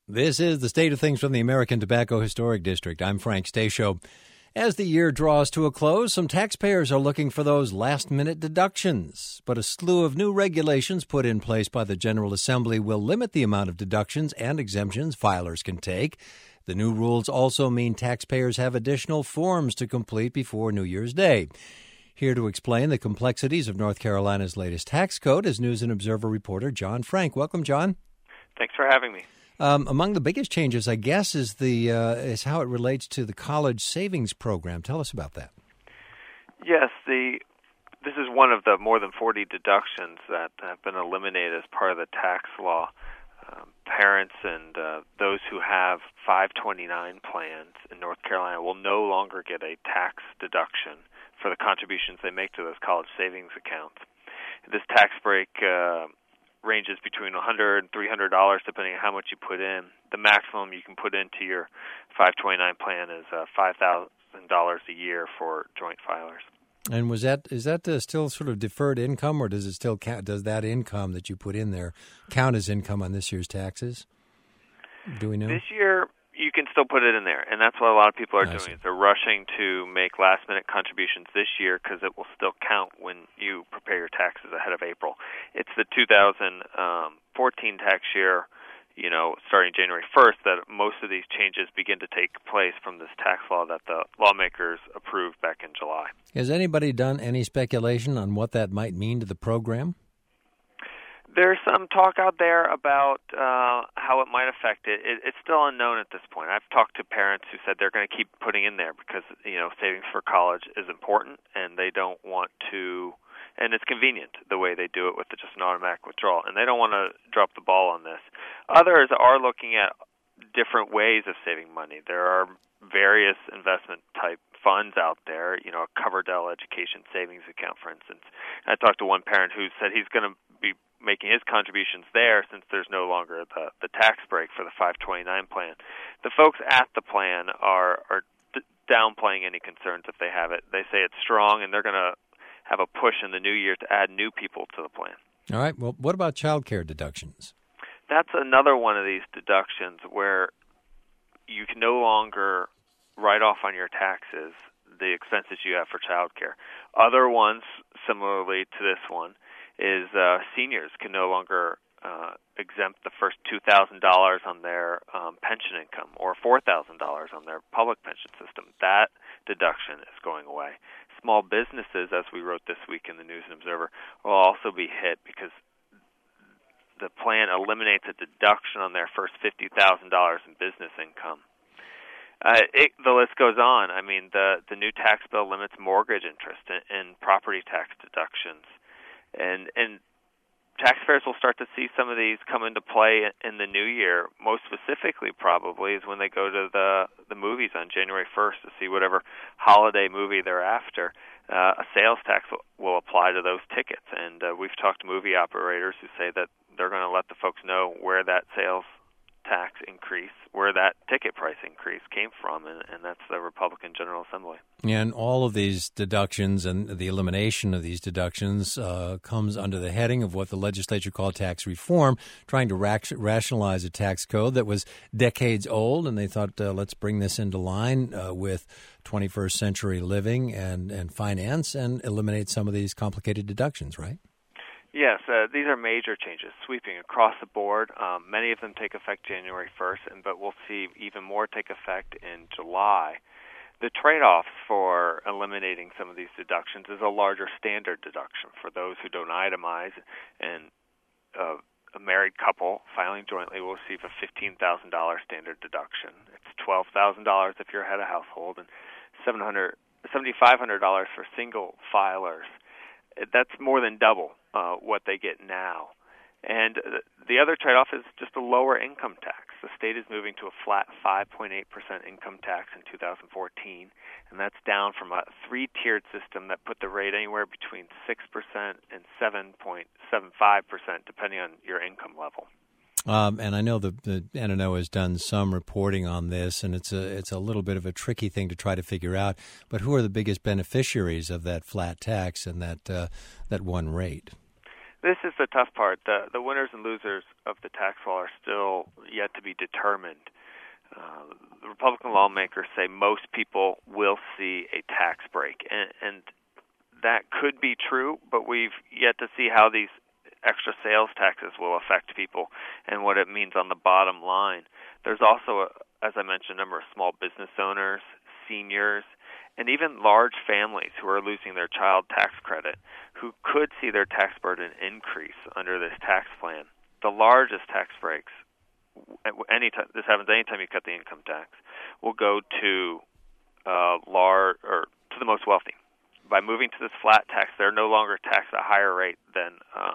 This is the State of Things from the American Tobacco Historic District. I'm Frank Stasio. As the year draws to a close, some taxpayers are looking for those last-minute deductions. But a slew of new regulations put in place by the General Assembly will limit the amount of deductions and exemptions filers can take. The new rules also mean taxpayers have additional forms to complete before New Year's Day. Here to explain the complexities of North Carolina's latest tax code is News and Observer reporter John Frank. Welcome, John. Thanks for having me. Among the biggest changes, I guess, is how it relates to the college savings program. Tell us about that. Yes, this is one of the more than 40 deductions that have been eliminated as part of the tax law. Parents and those who have 529 plans in North Carolina will no longer get a tax deduction for the contributions they make to those college savings accounts. This tax break ranges between $100 and $300 depending on how much you put in. The maximum you can put into your 529 plan is $5,000 a year for joint filers. And is that still sort of deferred income, or does it still count? Does that income that you put in there count as income on this year's taxes? Do we know? This year, you can still put it in there, and that's what a lot of people are doing. They're rushing to make last-minute contributions this year because it will still count when you prepare your taxes ahead of April. It's the 2014 tax year, starting January 1st, that most of these changes begin to take place from this tax law that the lawmakers approved back in July. Has anybody done any speculation on what that might mean to the program? There's some talk out there about how it might affect it. It's still unknown at this point. I've talked to parents who said they're going to keep putting in there because, savings for college is important, and they don't want to, and it's convenient the way they do it with just an automatic withdrawal, and they don't want to drop the ball on this. Others are looking at different ways of saving money. There are various investment-type funds out there, a Coverdell Education Savings Account, for instance. I talked to one parent who said he's going to be making his contributions there since there's no longer the tax break for the 529 plan. The folks at the plan are downplaying any concerns if they have it. They say it's strong, and they're going to have a push in the new year to add new people to the plan. All right. Well, what about child care deductions? That's another one of these deductions where you can no longer write off on your taxes the expenses you have for child care. Other ones, similarly to this one, is seniors can no longer exempt the first $2,000 on their pension income or $4,000 on their public pension system. That deduction is going away. Small businesses, as we wrote this week in the News and Observer, will also be hit because the plan eliminates a deduction on their first $50,000 in business income. The list goes on. I mean, the new tax bill limits mortgage interest and property tax deductions. And taxpayers will start to see some of these come into play in the new year. Most specifically, probably, is when they go to the movies on January 1st to see whatever holiday movie they're after. A sales tax will apply to those tickets. And we've talked to movie operators who say that they're going to let the folks know where that sales tax increase, where that ticket price increase came from, and that's the Republican General Assembly. And all of these deductions and the elimination of these deductions comes under the heading of what the legislature called tax reform, trying to rationalize a tax code that was decades old, and they thought, let's bring this into line with 21st century living and finance and eliminate some of these complicated deductions, right? Yes, these are major changes, sweeping across the board. Many of them take effect January 1st, but we'll see even more take effect in July. The trade-offs for eliminating some of these deductions is a larger standard deduction for those who don't itemize, and a married couple filing jointly will receive a $15,000 standard deduction. It's $12,000 if you're head of household, and $7,500 for single filers. That's more than double what they get now. And the other trade-off is just a lower income tax. The state is moving to a flat 5.8% income tax in 2014, and that's down from a three-tiered system that put the rate anywhere between 6% and 7.75%, depending on your income level. And I know the NNO has done some reporting on this, and it's a little bit of a tricky thing to try to figure out. But who are the biggest beneficiaries of that flat tax and that one rate? This is the tough part. The winners and losers of the tax law are still yet to be determined. The Republican lawmakers say most people will see a tax break, and that could be true, but we've yet to see how these extra sales taxes will affect people and what it means on the bottom line. There's also, as I mentioned, a number of small business owners, seniors, and even large families who are losing their child tax credit who could see their tax burden increase under this tax plan. The largest tax breaks, this happens anytime you cut the income tax, will go to to the most wealthy. By moving to this flat tax, they're no longer taxed at a higher rate than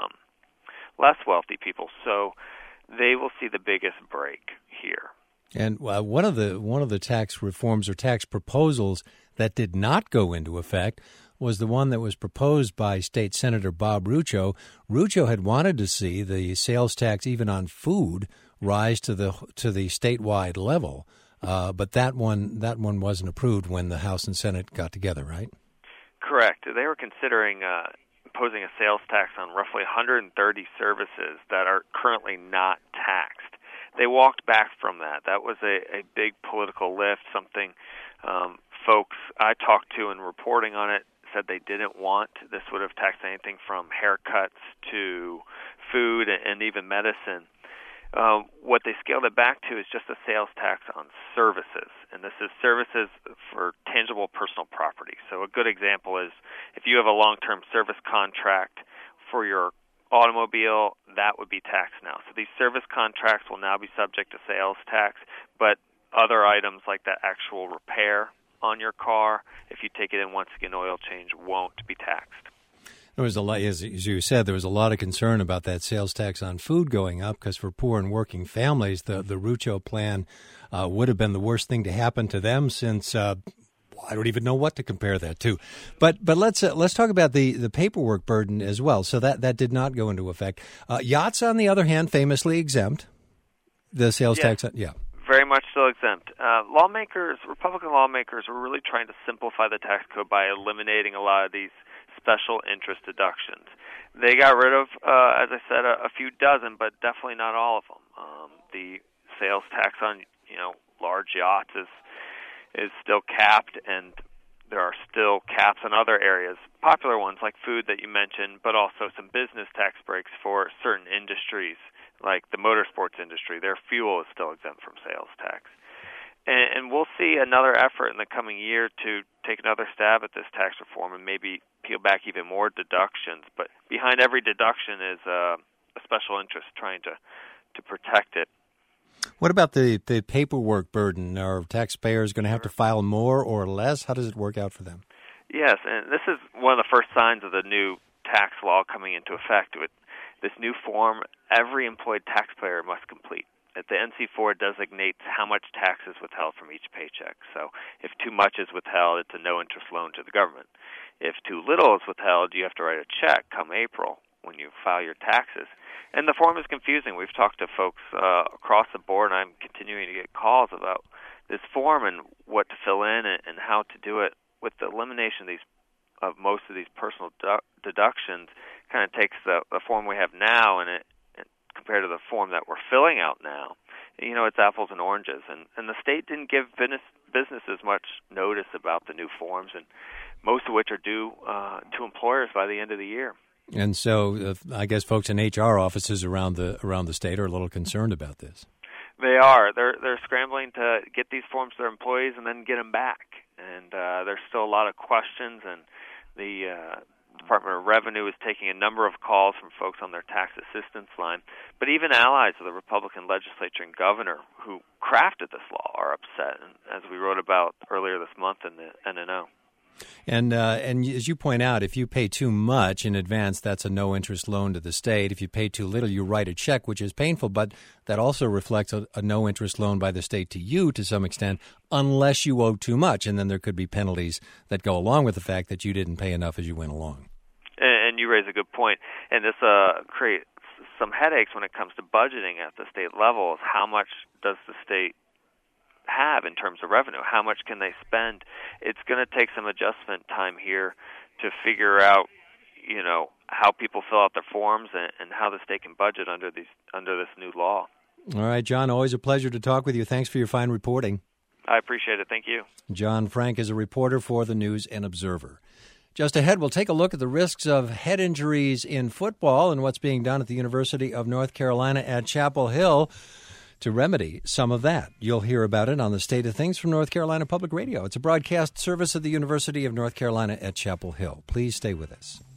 less wealthy people, so they will see the biggest break here. And one of the tax reforms or tax proposals that did not go into effect was the one that was proposed by State Senator Bob Rucho. Rucho had wanted to see the sales tax, even on food, rise to the statewide level, but that one wasn't approved when the House and Senate got together, right? Correct. They were considering imposing a sales tax on roughly 130 services that are currently not taxed. They walked back from that. That was a big political lift, something folks I talked to in reporting on it said they didn't want. This would have taxed anything from haircuts to food and even medicine. What they scaled it back to is just a sales tax on services, and this is services for tangible personal property. So a good example is if you have a long-term service contract for your automobile, that would be taxed now. So these service contracts will now be subject to sales tax, but other items like that actual repair on your car, if you take it in once to get an oil change, won't be taxed. There was a lot, as you said, there was a lot of concern about that sales tax on food going up because for poor and working families, the Rucho plan would have been the worst thing to happen to them since I don't even know what to compare that to. But let's talk about the paperwork burden as well. So that did not go into effect. Yachts, on the other hand, famously exempt. The sales tax, yeah. Very much still exempt. Republican lawmakers were really trying to simplify the tax code by eliminating a lot of these special interest deductions. They got rid of, as I said, a few dozen, but definitely not all of them. The sales tax on large yachts is still capped, and there are still caps on other areas, popular ones like food that you mentioned, but also some business tax breaks for certain industries like the motorsports industry. Their fuel is still exempt from sales tax. And we'll see another effort in the coming year to take another stab at this tax reform and maybe peel back even more deductions. But behind every deduction is a special interest trying to protect it. What about the paperwork burden? Are taxpayers going to have to file more or less? How does it work out for them? Yes, and this is one of the first signs of the new tax law coming into effect. With this new form, every employed taxpayer must complete. The NC4 designates how much tax is withheld from each paycheck. So if too much is withheld, it's a no-interest loan to the government. If too little is withheld, you have to write a check come April when you file your taxes. And the form is confusing. We've talked to folks across the board, and I'm continuing to get calls about this form and what to fill in and how to do it. With the elimination of most of these personal deductions, kind of takes the form we have now and compared to the form that we're filling out now, it's apples and oranges. And the state didn't give businesses much notice about the new forms, and most of which are due to employers by the end of the year. And so I guess folks in HR offices around the state are a little concerned about this. They are. They're scrambling to get these forms to their employees and then get them back. And there's still a lot of questions, and the Department of Revenue is taking a number of calls from folks on their tax assistance line. But even allies of the Republican legislature and governor who crafted this law are upset, as we wrote about earlier this month in the NNO. And as you point out, if you pay too much in advance, that's a no-interest loan to the state. If you pay too little, you write a check, which is painful, but that also reflects a no-interest loan by the state to you to some extent, unless you owe too much. And then there could be penalties that go along with the fact that you didn't pay enough as you went along. And you raise a good point. And this creates some headaches when it comes to budgeting at the state level. Is how much does the state have in terms of revenue? How much can they spend? It's going to take some adjustment time here to figure out, how people fill out their forms and how the state can budget under this new law. All right, John, always a pleasure to talk with you. Thanks for your fine reporting. I appreciate it. Thank you. John Frank is a reporter for the News and Observer. Just ahead, we'll take a look at the risks of head injuries in football and what's being done at the University of North Carolina at Chapel Hill to remedy some of that. You'll hear about it on the State of Things from North Carolina Public Radio. It's a broadcast service of the University of North Carolina at Chapel Hill. Please stay with us.